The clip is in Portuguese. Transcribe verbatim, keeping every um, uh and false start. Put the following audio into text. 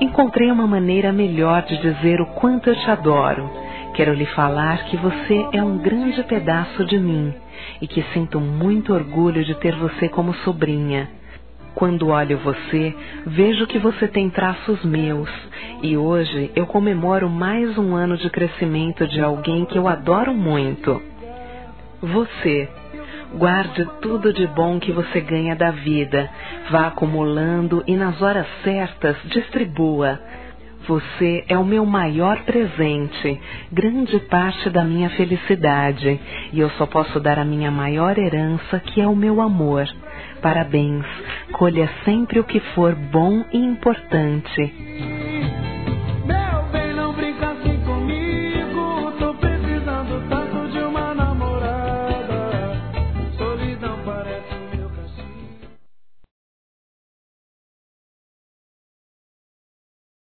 Encontrei uma maneira melhor de dizer o quanto eu te adoro. Quero lhe falar que você é um grande pedaço de mim e que sinto muito orgulho de ter você como sobrinha. Quando olho você, vejo que você tem traços meus e hoje eu comemoro mais um ano de crescimento de alguém que eu adoro muito. Você. Guarde tudo de bom que você ganha da vida, vá acumulando e nas horas certas distribua. Você é o meu maior presente, grande parte da minha felicidade, e eu só posso dar a minha maior herança, que é o meu amor. Parabéns, colha sempre o que for bom e importante.